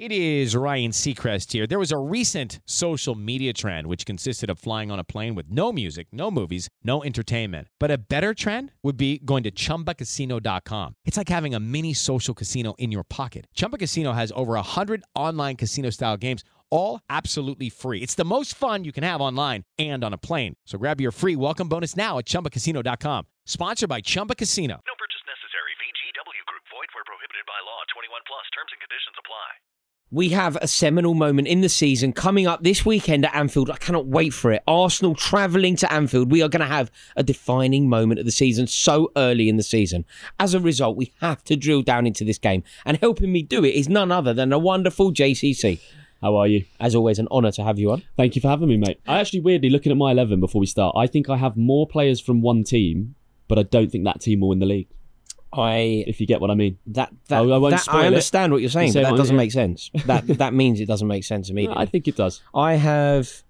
It is Ryan Seacrest here. There was a recent social media trend which consisted of flying on a plane with no music, no movies, no entertainment. But a better trend would be going to ChumbaCasino.com. It's like having a mini social casino in your pocket. Chumba Casino has over 100 online casino-style games, all absolutely free. It's the most fun you can have online and on a plane. So grab your free welcome bonus now at ChumbaCasino.com. Sponsored by Chumba Casino. No purchase necessary. VGW Group. Void where prohibited by law. 21 plus. Terms and conditions apply. We have a seminal moment in the season coming up this weekend at Anfield. I cannot wait for it. Arsenal travelling to Anfield. We are going to have a defining moment of the season so early in the season. As a result, we have to drill down into this game. And helping me do it is none other than a wonderful JCC. How are you? As always, an honour to have you on. Thank you for having me, mate. I actually, weirdly, looking at my 11 before we start, I think I have more players from one team, but I don't think that team will win the league. If you get what I mean. I won't spoil I understand what you're saying, but that doesn't make sense. That means it doesn't make sense immediately. No, I think it does. I have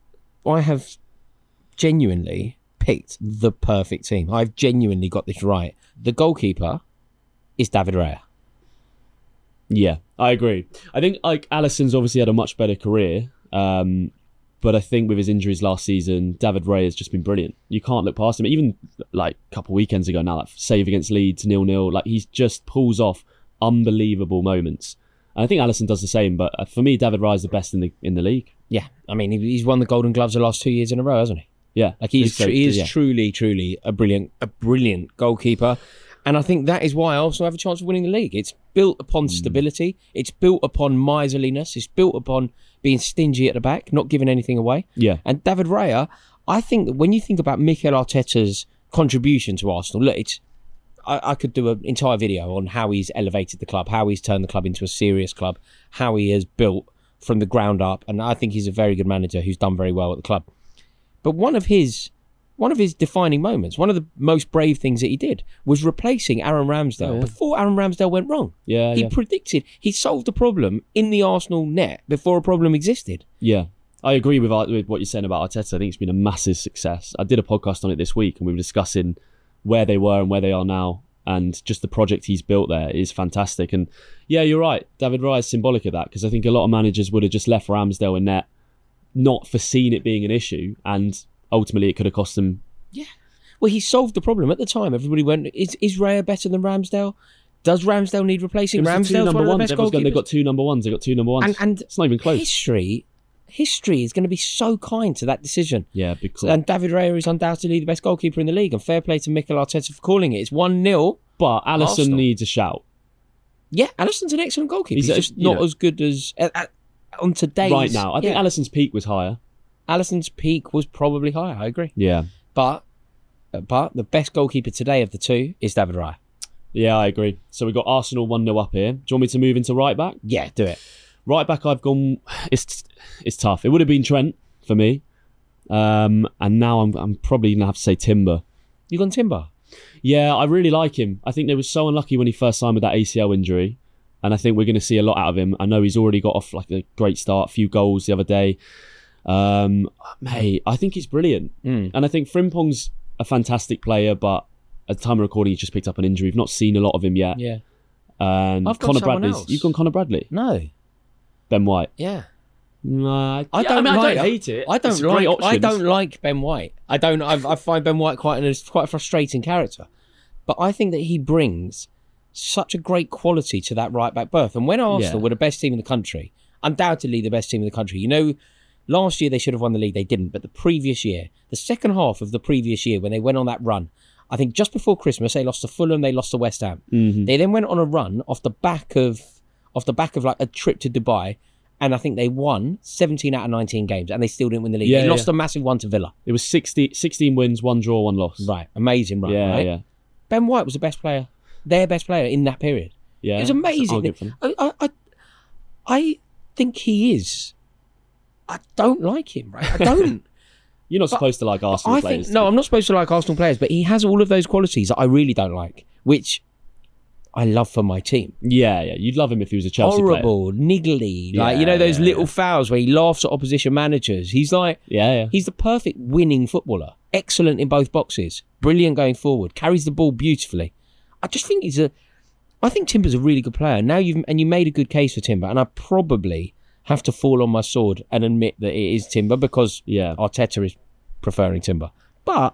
genuinely picked the perfect team. I've genuinely got this right. The goalkeeper is David Raya. Yeah, I agree. I think Alisson's obviously had a much better career, but I think with his injuries last season, David Raya has just been brilliant. You can't look past him. Even like a couple of weekends ago now, that save against Leeds 0-0, like he just pulls off unbelievable moments. And I think Alisson does the same, but for me, David Raya is the best in the league. Yeah, I mean he's won the Golden Gloves the last 2 years in a row, hasn't he? Yeah, like he is truly a brilliant goalkeeper. And I think that is why Arsenal have a chance of winning the league. It's built upon stability. It's built upon miserliness. It's built upon being stingy at the back, not giving anything away. Yeah. And David Raya, I think that when you think about Mikel Arteta's contribution to Arsenal, look, I could do an entire video on how he's elevated the club, how he's turned the club into a serious club, how he has built from the ground up. And I think he's a very good manager who's done very well at the club. But one of his defining moments, one of the most brave things that he did was replacing Aaron Ramsdale before Aaron Ramsdale went wrong. He predicted, he solved a problem in the Arsenal net before a problem existed. Yeah, I agree with what you're saying about Arteta. I think it's been a massive success. I did a podcast on it this week and we were discussing where they were and where they are now, and just the project he's built there is fantastic. And yeah, you're right, David Raya is symbolic of that, because I think a lot of managers would have just left Ramsdale in net, not foreseen it being an issue, and ultimately it could have cost them. Yeah. Well, he solved the problem at the time. Everybody went, is Raya better than Ramsdale? Does Ramsdale need replacing? Ramsdale's one of the best goalkeepers. They've got two number ones. And it's not even close. History is going to be so kind to that decision. Yeah, big call. And David Raya is undoubtedly the best goalkeeper in the league. And fair play to Mikel Arteta for calling it. It's 1-0. But Alisson needs a shout. Yeah, Alisson's an excellent goalkeeper. He's just not as good as on today's... Right now. I think Alisson's peak was higher. Alisson's peak was probably higher, I agree. Yeah. But the best goalkeeper today of the two is David Raya. Yeah, I agree. So we've got Arsenal 1-0 up here. Do you want me to move into right back? Yeah, do it. Right back, I've gone... It's tough. It would have been Trent for me. And now I'm probably going to have to say Timber. You gone Timber? Yeah, I really like him. I think they were so unlucky when he first signed with that ACL injury. And I think we're going to see a lot out of him. I know he's already got off like a great start, a few goals the other day. Mate, I think he's brilliant. And I think Frimpong's a fantastic player, but at the time of recording, he's just picked up an injury. We've not seen a lot of him yet. Yeah. And I've got someone else. You've gone Connor Bradley? No. Ben White? Yeah. No, I don't hate it. I don't like Ben White. I find Ben White quite a frustrating character. But I think that he brings such a great quality to that right back berth. And when Arsenal were the best team in the country, undoubtedly the best team in the country, you know, last year they should have won the league, they didn't. But the previous year, the second half of the previous year, when they went on that run, I think just before Christmas, they lost to Fulham, they lost to West Ham. Mm-hmm. They then went on a run off the back of like a trip to Dubai, and I think they won 17 out of 19 games, and they still didn't win the league. They lost a massive one to Villa. It was 16 wins, 1 draw, 1 loss. Right, amazing run, right? Yeah. Ben White was the best player, their best player in that period. Yeah, it was amazing. I think he is. I don't like him, right? I don't. You're not supposed to like Arsenal players. No, I'm not supposed to like Arsenal players, but he has all of those qualities that I really don't like, which I love for my team. Yeah. You'd love him if he was a Chelsea player. Horrible, niggly, those little fouls where he laughs at opposition managers. He's like, he's the perfect winning footballer. Excellent in both boxes. Brilliant going forward. Carries the ball beautifully. I just think he's I think Timber's a really good player. Now you made a good case for Timber, and I probably have to fall on my sword and admit that it is Timber because Arteta is preferring Timber. But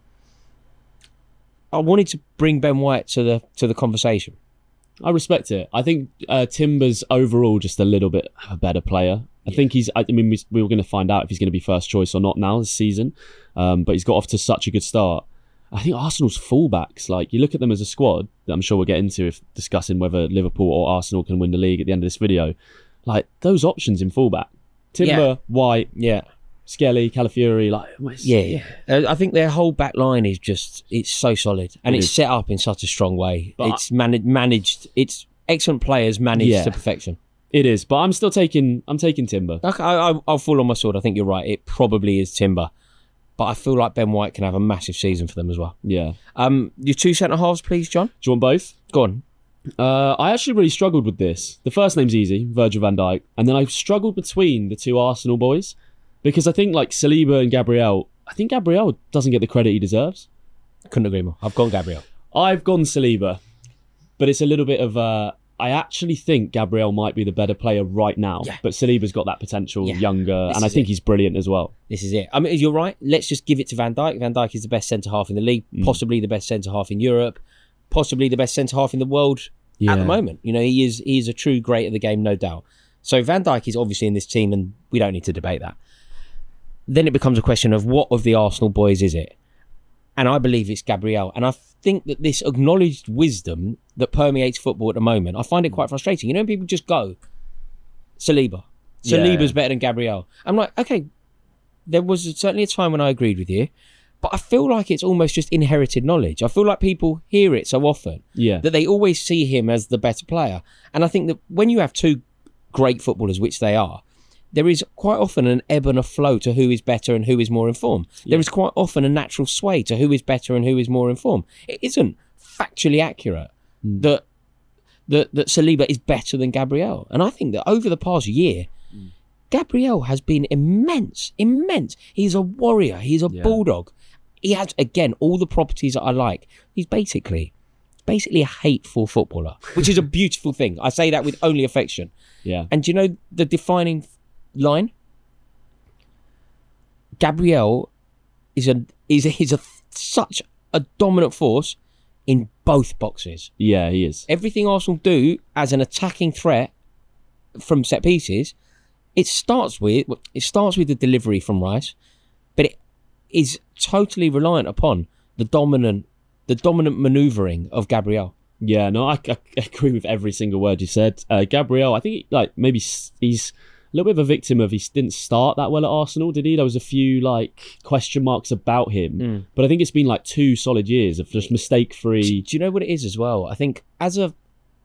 I wanted to bring Ben White to the conversation. I respect it. I think Timber's overall just a little bit of a better player. I think he's. I mean, we were going to find out if he's going to be first choice or not now this season. But he's got off to such a good start. I think Arsenal's fullbacks, like you look at them as a squad that I'm sure we'll get into if discussing whether Liverpool or Arsenal can win the league at the end of this video. Like those options in fullback, Timber, White, Skelly, Calafiori, I think their whole back line is it's so solid and it's set up in such a strong way. But it's managed. It's excellent players managed to perfection. It is, but I'm taking Timber. Okay, I'll fall on my sword. I think you're right. It probably is Timber. But I feel like Ben White can have a massive season for them as well. Yeah. Your two centre-halves, please, John? Do you want both? Go on. I actually really struggled with this. The first name's easy, Virgil van Dijk. And then I struggled between the two Arsenal boys. Because I think like Saliba and Gabriel, I think Gabriel doesn't get the credit he deserves. Couldn't agree more. I've gone Gabriel. I've gone Saliba. But it's a little bit of I actually think Gabriel might be the better player right now, but Saliba's got that potential, younger, and I think he's brilliant as well. This is it. I mean, you're right. Let's just give it to Van Dijk. Van Dijk is the best centre-half in the league, possibly the best centre-half in Europe, possibly the best centre-half in the world at the moment. You know, he is a true great of the game, no doubt. So Van Dijk is obviously in this team, and we don't need to debate that. Then it becomes a question of what of the Arsenal boys is it? And I believe it's Gabriel. And I think that this acknowledged wisdom that permeates football at the moment, I find it quite frustrating. You know, when people just go, Saliba. Saliba's better than Gabriel. I'm like, okay, there was certainly a time when I agreed with you, but I feel like it's almost just inherited knowledge. I feel like people hear it so often that they always see him as the better player. And I think that when you have two great footballers, which they are, there is quite often an ebb and a flow to who is better and who is more informed. There is quite often a natural sway to who is better and who is more informed. It isn't factually accurate that Saliba is better than Gabriel. And I think that over the past year, Gabriel has been immense. He's a warrior. He's a bulldog. He has, again, all the properties that I like. He's basically a hateful footballer, which is a beautiful thing. I say that with only affection. Yeah. And you know the defining line? Gabriel is such a dominant force in both boxes. Yeah, he is. Everything Arsenal do as an attacking threat from set pieces, it starts with the delivery from Rice, but it is totally reliant upon the dominant manoeuvring of Gabriel. Yeah, no, I agree with every single word you said. Gabriel, I think maybe he's a little bit of a victim of he didn't start that well at Arsenal, did he? There was a few question marks about him, but I think it's been 2 solid years of just mistake-free. Do you know what it is as well? I think as a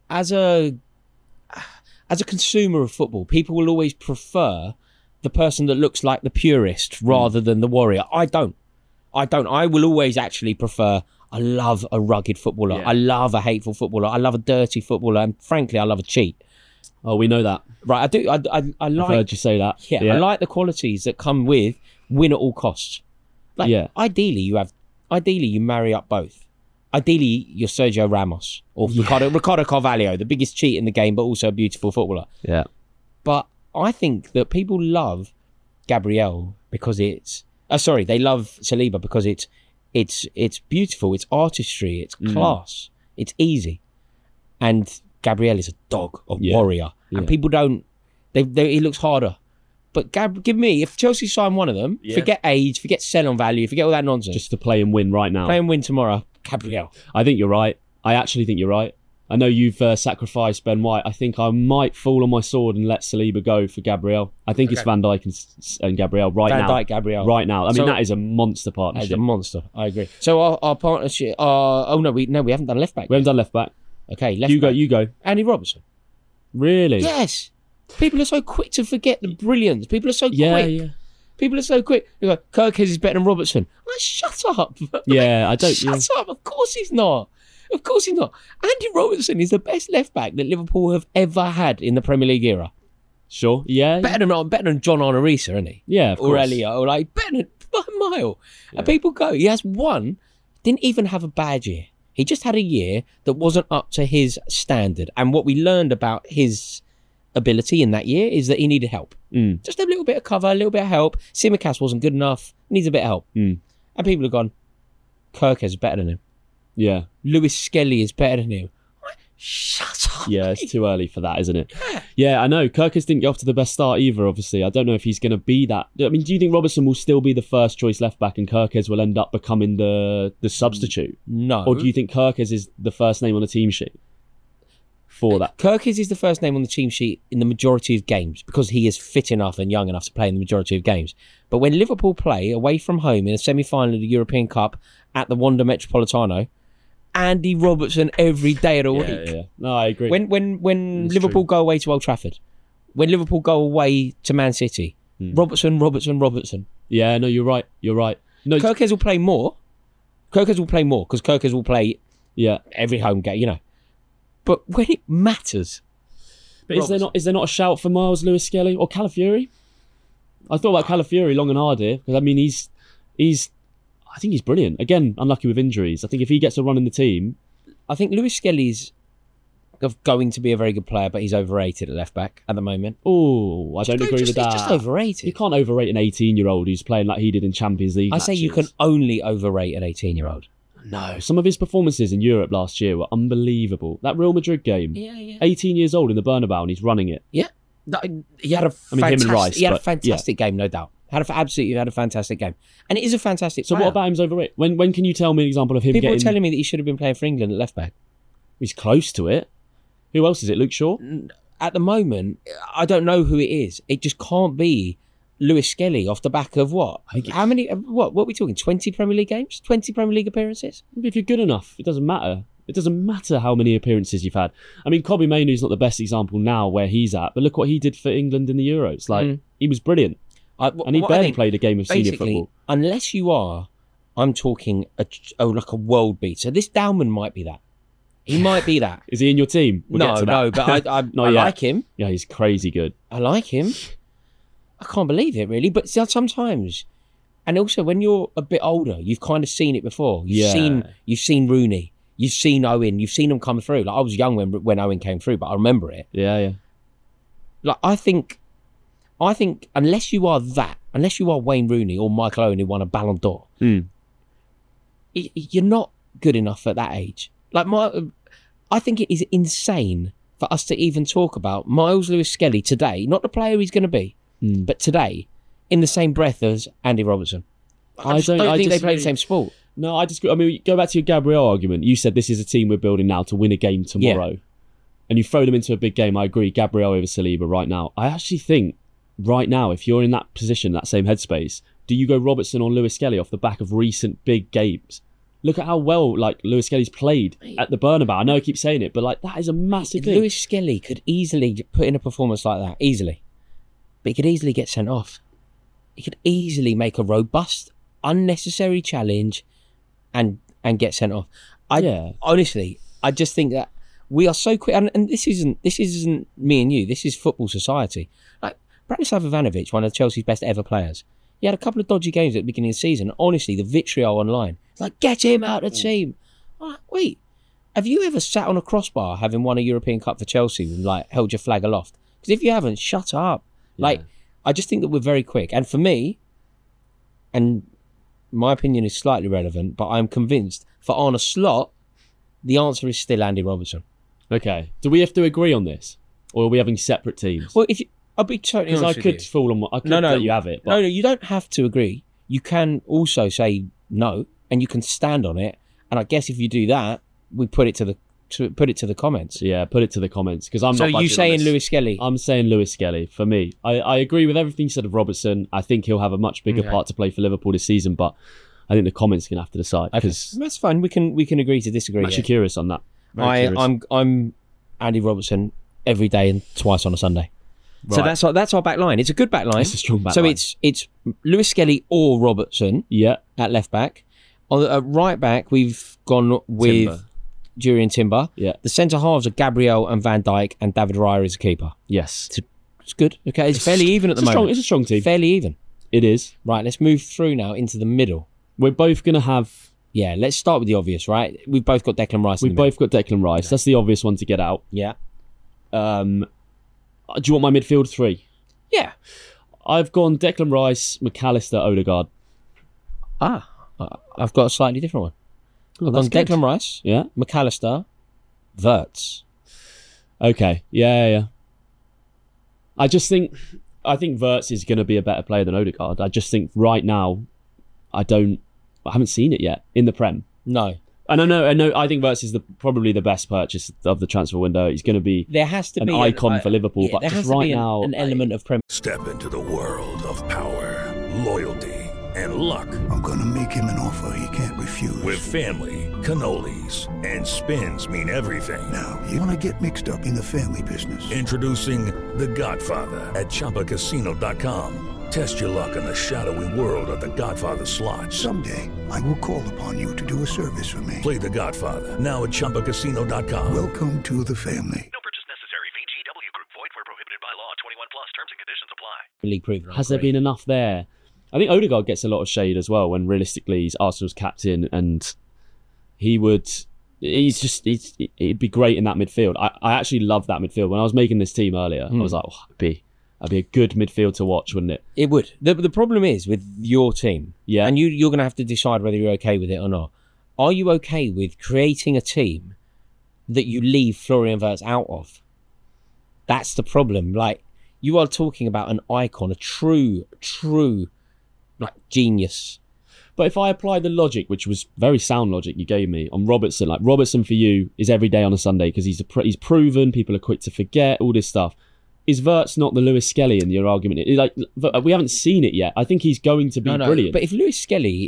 consumer of football, people will always prefer the person that looks like the purist rather than the warrior. I don't. I will always actually prefer. I love a rugged footballer. Yeah. I love a hateful footballer. I love a dirty footballer, and frankly, I love a cheat. Oh, we know that, right? I do. I like. I've heard you say that. Yeah, I like the qualities that come with win at all costs. Ideally, you marry up both. Ideally, you're Sergio Ramos or Ricardo Carvalho, the biggest cheat in the game, but also a beautiful footballer. Yeah. But I think that people love Gabriel because it's. They love Saliba because it's beautiful, it's artistry, it's class, it's easy. And Gabriel is a dog, a warrior. Yeah. And people don't... he looks harder. But give me, if Chelsea sign one of them, forget age, forget sell-on value, forget all that nonsense. Just to play and win right now. Play and win tomorrow, Gabriel. I think you're right. I actually think you're right. I know you've sacrificed Ben White. I think I might fall on my sword and let Saliba go for Gabriel. I think it's Van Dijk and Gabriel now. Van Dijk, Gabriel. Right now. I mean, that is a monster partnership. That is a monster. I agree. So our partnership... we haven't done left back. We haven't done left back. Okay, left back. You go. Andy Robertson. Really? Yes. People are so quick to forget the brilliance. People are so quick. Yeah. People are so quick. You go, Kirkes is better than Robertson. Shut up. Yeah, I don't... Shut up. Of course he's not. Of course he's not. Andy Robertson is the best left back that Liverpool have ever had in the Premier League era. Sure, yeah. Better than John Arnorisa, isn't he? Yeah, of course. Or Elliot, better than by a mile. Yeah. And people go, he has one, didn't even have a bad year. He just had a year that wasn't up to his standard. And what we learned about his ability in that year is that he needed help. Just a little bit of cover, a little bit of help. Simicast wasn't good enough. Needs a bit of help. And people have gone, Kirkes is better than him. Yeah. Lewis Skelly is better than him. Shut up. Yeah, it's too early for that, isn't it? Yeah, I know. Kirkes didn't get off to the best start either, obviously. I don't know if he's going to be that. I mean, do you think Robertson will still be the first choice left back and Kirkes will end up becoming the substitute? No. Or do you think Kirkes is the first name on the team sheet for that? Kirkes is the first name on the team sheet in the majority of games because he is fit enough and young enough to play in the majority of games. But when Liverpool play away from home in a semi-final of the European Cup at the Wanda Metropolitano, Andy Robertson every day of the week. Yeah. No, I agree. When Liverpool go away to Old Trafford, when Liverpool go away to Man City, Robertson. Yeah, no, you're right. No, Kirkes will play more. Kirkes will play more because Kirkes will play yeah. every home game, you know. But when it matters, But is there not a shout for Miles Lewis Skelly or Calafiori? I thought about Calafiori long and hard here because I mean he's I think he's brilliant. Again, unlucky with injuries. I think if he gets a run in the team, I think Lewis Skelly's going to be a very good player, but he's overrated at left back at the moment. oh, I don't agree with that. He's just overrated. You can't overrate an 18-year-old who's playing like he did in Champions League I say you can matches. only overrate an 18-year-old. No, some of his performances in Europe last year were unbelievable. That Real Madrid game, Yeah. 18 years old in the Bernabeu and he's running it. Yeah. He had a I mean, him and Rice, he had a but, fantastic game, no doubt. Absolutely had a fantastic game. And it is a fantastic So player. what about him's overrated? When can you tell me an example of him People getting... are telling me that he should have been playing for England at left back. He's close to it. Who else is it? Luke Shaw? At the moment, I don't know who it is. It just can't be Lewis Skelly off the back of what? How many? What are we talking? 20 Premier League games? 20 Premier League appearances? If you're good enough, it doesn't matter. It doesn't matter how many appearances you've had. I mean, Kobbie Mainoo's not the best example now where he's at, but look what he did for England in the Euros. Like, he was brilliant. And he barely played a game of senior football. Unless you are, I'm talking like a world beater. This Dowman might be that. He might be that. Is he in your team? We'll get to that. No, but I Not yet. like him. Yeah, he's crazy good. I like him. I can't believe it, really. But sometimes, and also when you're a bit older, you've kind of seen it before. You've seen Rooney. You've seen Owen. You've seen them come through. Like I was young when Owen came through, but I remember it. Yeah. Like I think unless you are Wayne Rooney or Michael Owen who won a Ballon d'Or, you're not good enough at that age. Like I think it is insane for us to even talk about Miles Lewis Skelly today, not the player he's going to be, but today, in the same breath as Andy Robertson. I don't think they play the same sport. No, I disagree. I mean, go back to your Gabriel argument. You said this is a team we're building now to win a game tomorrow. And you throw them into a big game. I agree. Gabriel over Saliba right now. I actually think right now, if you're in that position, that same headspace, do you go Robertson or Lewis Skelly off the back of recent big games? Look at how well Lewis Skelly's played at the Bernabeu. I know I keep saying it, but that is a massive thing. Lewis Skelly could easily put in a performance like that, easily. But he could easily get sent off. He could easily make a robust, unnecessary challenge and get sent off. Honestly, I just think that we are so quick, and this isn't me and you. This is football society. Like Branislav Ivanovic, one of Chelsea's best ever players. He had a couple of dodgy games at the beginning of the season. Honestly, the vitriol online, it's like, get him out of the team. Like, wait, have you ever sat on a crossbar having won a European Cup for Chelsea and held your flag aloft? Because if you haven't, shut up. I just think that we're very quick. And for me, and my opinion is slightly relevant, but I'm convinced for Arne Slot, the answer is still Andy Robertson. Okay. Do we have to agree on this? Or are we having separate teams? Well, I'll be totally honest with you. I could fall on I could let you have it. But... No, you don't have to agree. You can also say no, and you can stand on it. And I guess if you do that, we put it to the comments. Yeah, put it to the comments because I'm so not. So you saying Lewis Skelly? I'm saying Lewis Skelly for me. I agree with everything you said of Robertson. I think he'll have a much bigger part to play for Liverpool this season, but I think the comments can have to decide. Okay. That's fine. We can agree to disagree. I'm actually curious on that. I'm Andy Robertson every day and twice on a Sunday. Right. So that's our back line. It's a good back line. It's a strong back line. So it's Lewis Skelly or Robertson. Yeah. At left back. On right back, we've gone with Jurriën Timber. Yeah. The centre halves are Gabriel and Van Dijk, and David Raya is a keeper. Yes. It's good. Okay, it's fairly even at the moment. It's a strong team. Fairly even. It is. Right, let's move through now into the middle. We're both going to have Yeah, let's start with the obvious, right? We've both got Declan Rice. We've both got Declan Rice. That's the obvious one to get out. Yeah. Do you want my midfield 3? Yeah. I've gone Declan Rice, McAllister, Odegaard. I've got a slightly different one. I've gone good. Declan Rice, Yeah. McAllister, Wirtz. Okay. Yeah. I think Wirtz is going to be a better player than Odegaard. I just think right now, I haven't seen it yet in the Prem. No. And I know. I think Wirtz is probably the best purchase of the transfer window. He's going to be There has to an be icon for Liverpool. But there just has to right be now, an element of Premier. Step into the world of power, loyalty, and luck. I'm gonna make him an offer he can't refuse. With family, cannolis, and spins mean everything. Now, you wanna get mixed up in the family business. Introducing The Godfather at ChumbaCasino.com. Test your luck in the shadowy world of The Godfather slot. Someday, I will call upon you to do a service for me. Play The Godfather now at ChumbaCasino.com. Welcome to the family. No purchase necessary. VGW Group. Void where prohibited by law. 21 plus. Terms and conditions apply. League proven. has there been enough there? I think Odegaard gets a lot of shade as well when realistically he's Arsenal's captain and it'd be great in that midfield. I actually love that midfield. When I was making this team earlier, I was like, it'd be a good midfield to watch, wouldn't it? It would. The problem is with your team, Yeah. and you're going to have to decide whether you're okay with it or not. Are you okay with creating a team that you leave Florian Wirtz out of? That's the problem. Like, you are talking about an icon, a true, like, genius. But if I apply the logic, which was very sound logic you gave me on Robertson, like Robertson for you is every day on a Sunday because he's proven, people are quick to forget, all this stuff. Is Wirtz not the Lewis Skelly in your argument? Like, we haven't seen it yet. I think he's going to be brilliant. But if Lewis Skelly,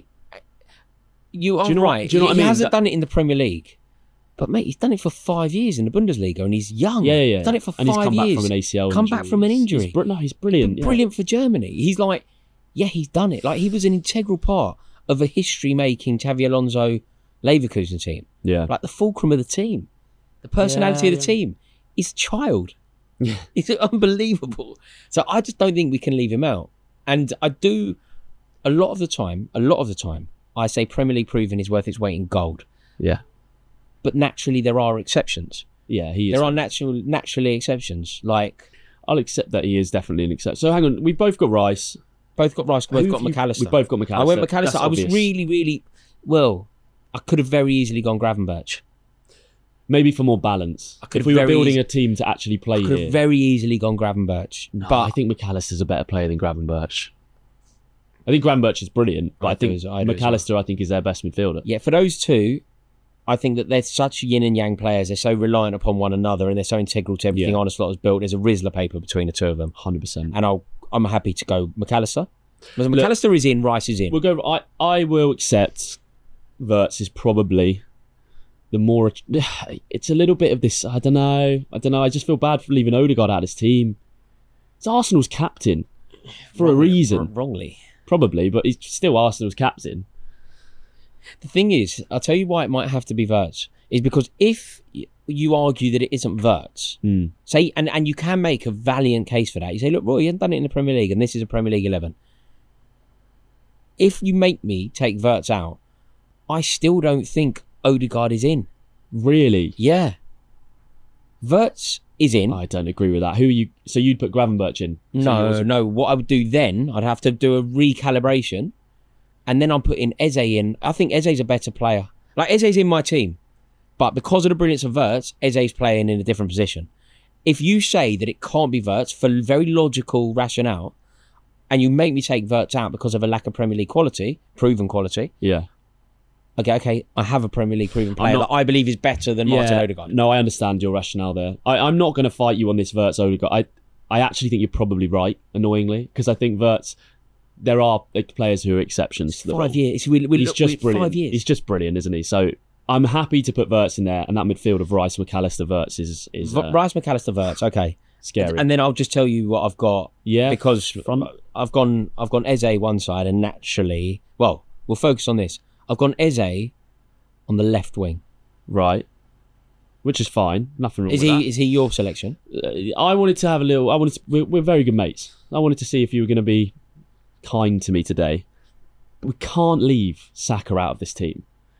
you are right. Do you know what I mean? He hasn't done it in the Premier League. But, mate, he's done it for 5 years in the Bundesliga and he's young. Yeah. He's done it for 5 years. And he's come back from an ACL Come injury. back from an injury. He's brilliant. Brilliant for Germany. He's like, yeah, he's done it. Like, he was an integral part of a history-making Xavi Alonso Leverkusen team. Yeah. Like, the fulcrum of the team. The personality of the Yeah. team. He's a child. Yeah. It's unbelievable. So I just don't think we can leave him out. And I do, a lot of the time, I say Premier League proven is worth its weight in gold. Yeah. But naturally, there are exceptions. Yeah, he is. There are naturally exceptions. Like, I'll accept that he is definitely an exception. So hang on, we've both got Rice. both got Rice, both Who got have you- McAllister. We've both got McAllister. I went McAllister. That's I was obvious. really, well, I could have very easily gone Gravenberch. Maybe for more balance. I could If we have were very building easy- a team to actually play I could here. have very easily gone Gravenberch. No, but I think McAllister's a better player than Gravenberch. I think Gravenberch is brilliant, but I think do as well. McAllister, I think, is their best midfielder. yeah, for those two, I think that they're such yin and yang players. They're so reliant upon one another and they're so integral to everything Yeah. Arne Slot has built. There's a Rizla paper between the two of them. 100%. And I'm happy to go McAllister. Because McAllister is in, Rice is in. We'll go. I will accept Wirtz is probably the more. It's a little bit of this. I don't know. I just feel bad for leaving Odegaard out of his team. It's Arsenal's captain for a reason, Wrongly. probably, but he's still Arsenal's captain. The thing is, I'll tell you why it might have to be Wirtz, is because if you argue that it isn't Wirtz, say, and you can make a valiant case for that. You say, look, Roy, he hasn't done it in the Premier League, and this is a Premier League 11. If you make me take Wirtz out, I still don't think Odegaard is in. Really? Yeah. Wirtz is in. I don't agree with that. Who are you? So you'd put Gravenberch in? No. What I would do then, I'd have to do a recalibration, and then I'm putting Eze in. I think Eze's a better player. Like, Eze's in my team, but because of the brilliance of Wirtz, Eze's playing in a different position. If you say that it can't be Wirtz for very logical rationale, and you make me take Wirtz out because of a lack of Premier League quality, proven quality, Yeah. okay, I have a Premier League proven player that I believe is better than Martin Odegaard. No, I understand your rationale there. I'm not going to fight you on this Wirtz Odegaard. I actually think you're probably right, annoyingly, because I think Wirtz, there are players who are exceptions to the rule. 5 years. He's just brilliant. 5 years. He's just brilliant, isn't he? So I'm happy to put Wirtz in there, and that midfield of Rice, McAllister, Wirtz is Rice, McAllister, Wirtz, okay. scary. And then I'll just tell you what I've got. Yeah, Because I've gone Eze one side, and naturally, well, we'll focus on this. I've gone Eze on the left wing. right, which is fine. Nothing wrong with that. Is he your selection? I wanted to have a little. We're very good mates. I wanted to see if you were going to be kind to me today. We can't leave Saka out of this team.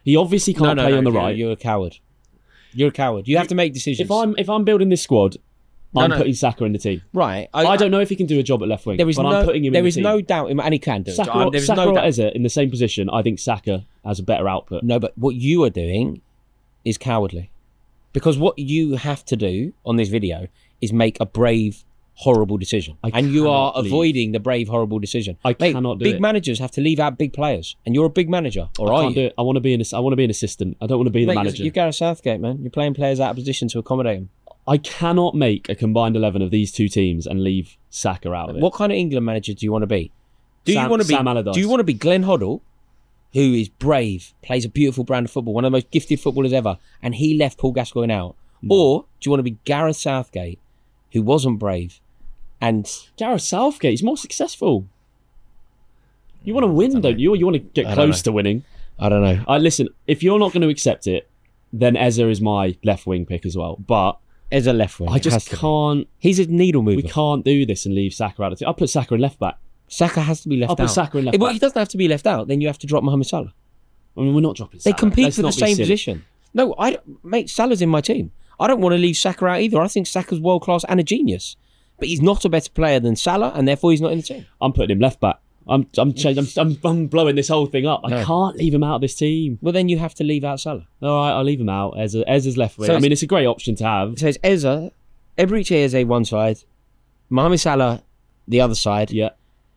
He obviously can't play on the right. You're a coward. You're a coward. You have to make decisions. If I'm building this squad, I'm putting Saka in the team. Right. I don't know if he can do a job at left wing, but I'm putting him in the team. There is no doubt, and he can do it. Saka or Eze in the same position, I think Saka has a better output. No, but what you are doing is cowardly. Because what you have to do on this video is make a brave, horrible decision. And you are avoiding the brave, horrible decision. Cannot do it. Big managers have to leave out big players. And you're a big manager. Or I are can't you? do it. I want to be an assistant. I don't want to be the manager. You're Gareth Southgate, man. You're playing players out of position to accommodate them. I cannot make a combined 11 of these two teams and leave Saka out of it. What kind of England manager do you want to be? Sam Allardyce. Do you want to be Glenn Hoddle, who is brave, plays a beautiful brand of football, one of the most gifted footballers ever, and he left Paul Gascoigne out? Or do you want to be Gareth Southgate, who wasn't brave, and Gareth Southgate, he's more successful. You want to win, don't you? Or you want to get close to winning? I don't know. Listen, if you're not going to accept it, then Eze is my left wing pick as well. But As a left wing, I just can't. He's a needle mover. We can't do this and leave Saka out of the team. I'll put Saka in left back. Saka has to be left out. I'll put Saka in left Well, back. he doesn't have to be left out. Then you have to drop Mohamed Salah. I mean, we're not dropping They Salah. compete Let's for the not be same silly. position. No, mate, Salah's in my team. I don't want to leave Saka out either. I think Saka's world class and a genius, but he's not a better player than Salah, and therefore he's not in the team. I'm putting him left back. I'm blowing this whole thing up. No. I can't leave him out of this team. Well, then you have to leave out Salah. All right, I'll leave him out. Eze's left wing. So I mean, it's a great option to have. So it's Eze, Eberechi Eze one side, Mohamed Salah the other side. Yeah.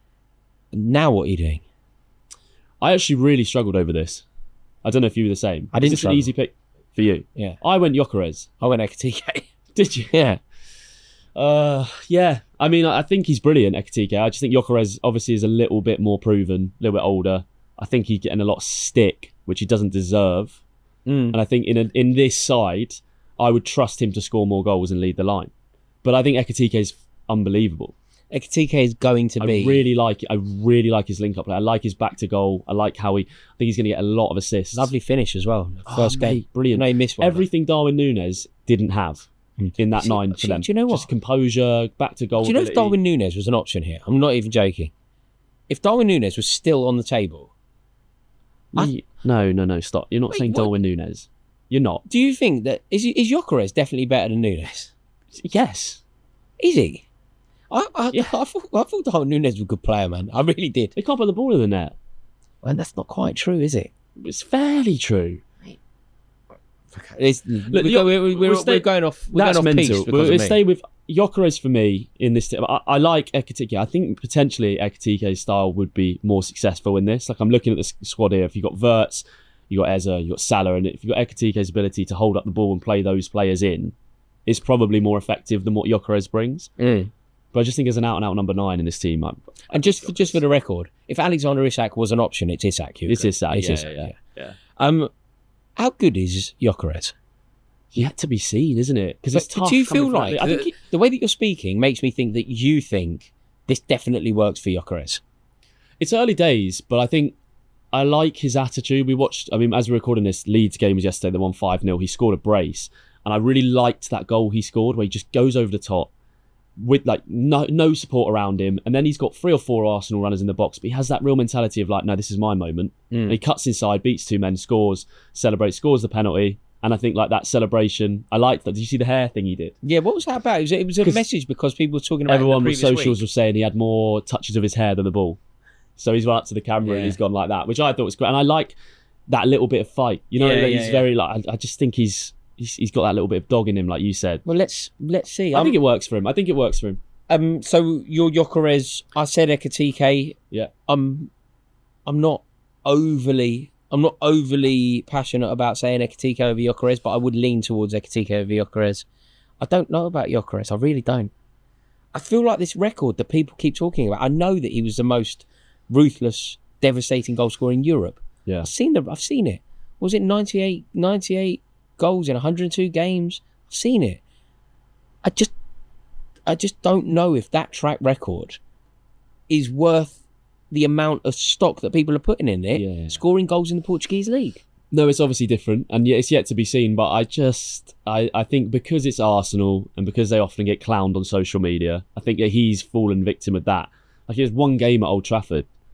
Now what are you doing? I actually really struggled over this. I don't know if you were the same. I didn't Is this an struggle. easy pick for you? Yeah. I went Gyökeres. I went Ekitike. Did you? Yeah. Yeah. I mean, I think he's brilliant, Ekitike. I just think Gyökeres obviously is a little bit more proven, a little bit older. I think he's getting a lot of stick, which he doesn't deserve. And I think in this side, I would trust him to score more goals and lead the line. But I think Ekitike is unbelievable. Ekitike is going to be. I really like his link-up play. I like his back to goal. I like how I think he's going to get a lot of assists. Lovely finish as well. First game. Mate, brilliant. No, he missed one. Everything Darwin Núñez didn't have in that nine for them. Do you know what? Just composure, back to goal. Do you know if ability. Darwin Núñez was an option here? I'm not even joking. If Darwin Núñez was still on the table, No, stop. You're not saying what? Darwin Núñez. You're not. do you think that is Gyökeres definitely better than Núñez? Yes. Is he? I thought Darwin Núñez was a good player, man. I really did. They can't put the ball in the net. And that's not quite true, is it? It's fairly true. We're going off. We're That's going off mental. piece because We'll of me. stay with Gyökeres for me in this. I like Ekitike. I think potentially Ekitike's style would be more successful in this. Like I'm looking at the squad here. If you've got Wirtz, you got Eze, you got Salah, and if you've got Ekitike's ability to hold up the ball and play those players in, it's probably more effective than what Gyökeres brings. But I just think as an out-and-out number 9 in this team. And just for the record, if Alexander Isak was an option, it's Isak. It's Isak. It's Yeah, Isak, yeah. How good is Gyökeres? Yet to be seen, isn't it? Because it's But tough. do you feel coming from- like I think the way that you're speaking makes me think that you think this definitely works for Gyökeres? it's early days, but I think I like his attitude. We watched, as we're recording this, Leeds game was yesterday, they won 5-0. He scored a brace, and I really liked that goal he scored where he just goes over the top with like no support around him, and then he's got 3 or 4 Arsenal runners in the box, but he has that real mentality of like, no, this is my moment. And he cuts inside, beats 2 men, scores, celebrates, scores the penalty. And I think like that celebration, I liked that. Did you see the hair thing he did? Yeah, what was that about? It was a message because people were talking about Everyone it with the previous socials week. were saying he had more touches of his hair than the ball. So he's run up to the camera and he's gone like that, which I thought was great. And I like that little bit of fight. You know, he's very like. I just think he's got that little bit of dog in him, like you said. Well, let's see. I think it works for him. So you're Gyökeres. I said Ekitike. Yeah. I'm not overly passionate about saying Ekitike over Gyökeres, but I would lean towards Ekitike over Gyökeres. I don't know about Gyökeres. I really don't. I feel like this record that people keep talking about. I know that he was the most ruthless, devastating goal scorer in Europe. Yeah. I've seen it. Was it 98 goals in 102 games? I've seen it. I just don't know if that track record is worth the amount of stock that people are putting in it, scoring goals in the Portuguese league. No, it's obviously different, and it's yet to be seen. But I think because it's Arsenal and because they often get clowned on social media, I think that he's fallen victim of that. Like, he has 1 game at Old Trafford,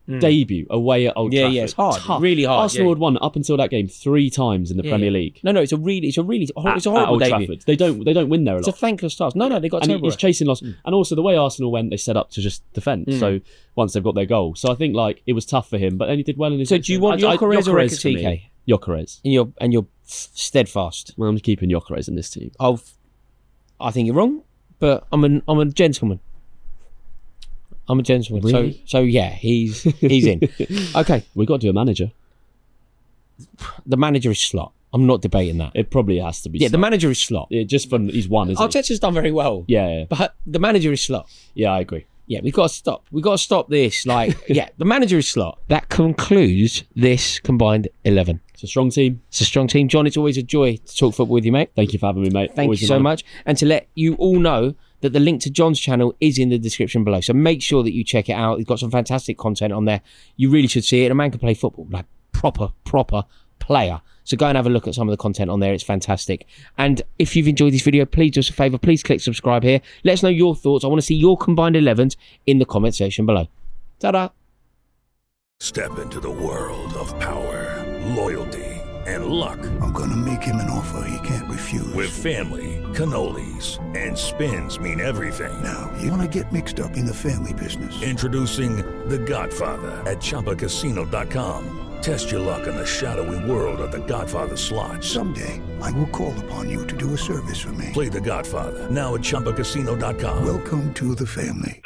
debut away at Old Trafford. Yeah, it's hard. Tough. Really hard. Arsenal had won up until that game 3 times in the Premier League. No, it's a horrible At Old debut. Trafford. They don't win there a lot. It's a thankless start. No, they got And terrible. he's chasing loss. And also the way Arsenal went, they set up to just defend. So once they've got their goal. So I think like it was tough for him, but then he did well in his... So do you want Gyökeres or Gyökeres for Ekitike? me. Gyökeres. And you're steadfast. Well, I'm keeping Gyökeres in this team. I think you're wrong, but I'm a gentleman. I'm a gentleman. Really? So yeah, he's in. Okay, We've got to do a manager. the manager is Slot. I'm not debating that. It probably has to be. Yeah, the Slot. manager is Slot. Just from he's won, isn't he? Arteta's done very well. Yeah. But the manager is Slot. Yeah, I agree. Yeah, we've got to stop. We've got to stop this. Like, yeah, the manager is Slot. That concludes this combined 11. It's a strong team. It's a strong team. John, it's always a joy to talk football with you, mate. Thank you for having me, mate. Thank Always you an so honour. much. And to let you all know that the link to John's channel is in the description below. So make sure that you check it out. He's got some fantastic content on there. You really should see it. A man can play football, like proper player. So go and have a look at some of the content on there. It's fantastic. And if you've enjoyed this video, please do us a favour. Please click subscribe here. Let us know your thoughts. I want to see your combined 11s in the comment section below. Ta-da! Step into the world of power, loyalty, and luck. I'm gonna make him an offer he can't refuse. With family, cannolis, and spins mean everything. Now, you wanna get mixed up in the family business. Introducing The Godfather at ChumbaCasino.com. Test your luck in the shadowy world of The Godfather slot. Someday, I will call upon you to do a service for me. Play The Godfather now at ChumbaCasino.com. Welcome to the family.